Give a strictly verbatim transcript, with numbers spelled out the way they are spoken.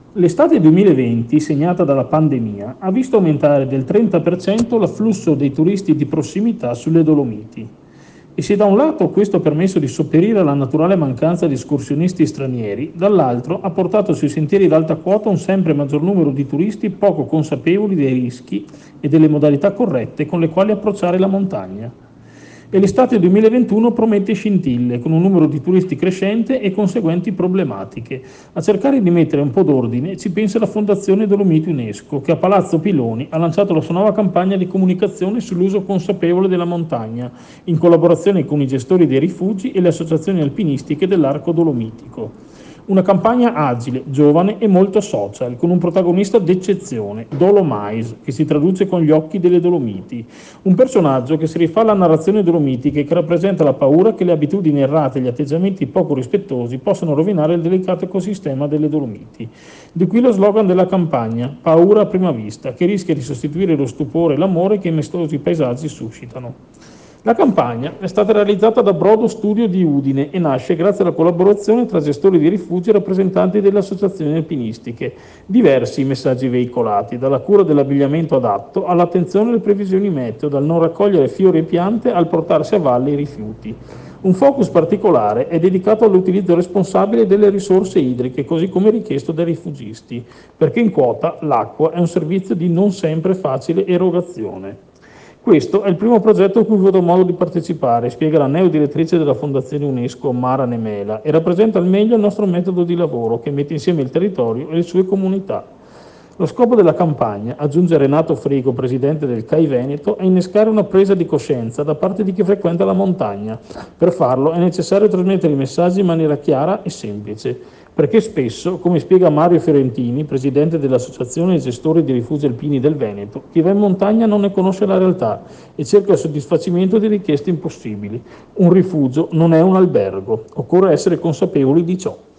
L'estate duemilaventi, segnata dalla pandemia, ha visto aumentare del trenta per cento l'afflusso dei turisti di prossimità sulle Dolomiti. E se da un lato questo ha permesso di sopperire alla naturale mancanza di escursionisti stranieri, dall'altro ha portato sui sentieri d'alta quota un sempre maggior numero di turisti poco consapevoli dei rischi e delle modalità corrette con le quali approcciare la montagna. E l'estate duemilaventuno promette scintille, con un numero di turisti crescente e conseguenti problematiche. A cercare di mettere un po' d'ordine ci pensa la Fondazione Dolomiti UNESCO, che a Palazzo Piloni ha lanciato la sua nuova campagna di comunicazione sull'uso consapevole della montagna, in collaborazione con i gestori dei rifugi e le associazioni alpinistiche dell'Arco Dolomitico. Una campagna agile, giovane e molto social, con un protagonista d'eccezione, Dolomais, che si traduce con gli occhi delle Dolomiti. Un personaggio che si rifà alla narrazione dolomitica e che rappresenta la paura che le abitudini errate e gli atteggiamenti poco rispettosi possano rovinare il delicato ecosistema delle Dolomiti. Di qui lo slogan della campagna, paura a prima vista, che rischia di sostituire lo stupore e l'amore che i maestosi paesaggi suscitano. La campagna è stata realizzata da Brodo Studio di Udine e nasce grazie alla collaborazione tra gestori di rifugi e rappresentanti delle associazioni alpinistiche. Diversi i messaggi veicolati, dalla cura dell'abbigliamento adatto all'attenzione alle previsioni meteo, dal non raccogliere fiori e piante al portarsi a valle i rifiuti. Un focus particolare è dedicato all'utilizzo responsabile delle risorse idriche, così come richiesto dai rifugisti, perché in quota l'acqua è un servizio di non sempre facile erogazione. Questo è il primo progetto a cui ho avuto modo di partecipare, spiega la neodirettrice della Fondazione UNESCO Mara Nemela, e rappresenta al meglio il nostro metodo di lavoro che mette insieme il territorio e le sue comunità. Lo scopo della campagna, aggiunge Renato Frigo, presidente del C A I Veneto, è innescare una presa di coscienza da parte di chi frequenta la montagna. Per farlo è necessario trasmettere i messaggi in maniera chiara e semplice, perché spesso, come spiega Mario Fiorentini, presidente dell'Associazione Gestori di Rifugi Alpini del Veneto, chi va in montagna non ne conosce la realtà e cerca il soddisfacimento di richieste impossibili. Un rifugio non è un albergo, occorre essere consapevoli di ciò.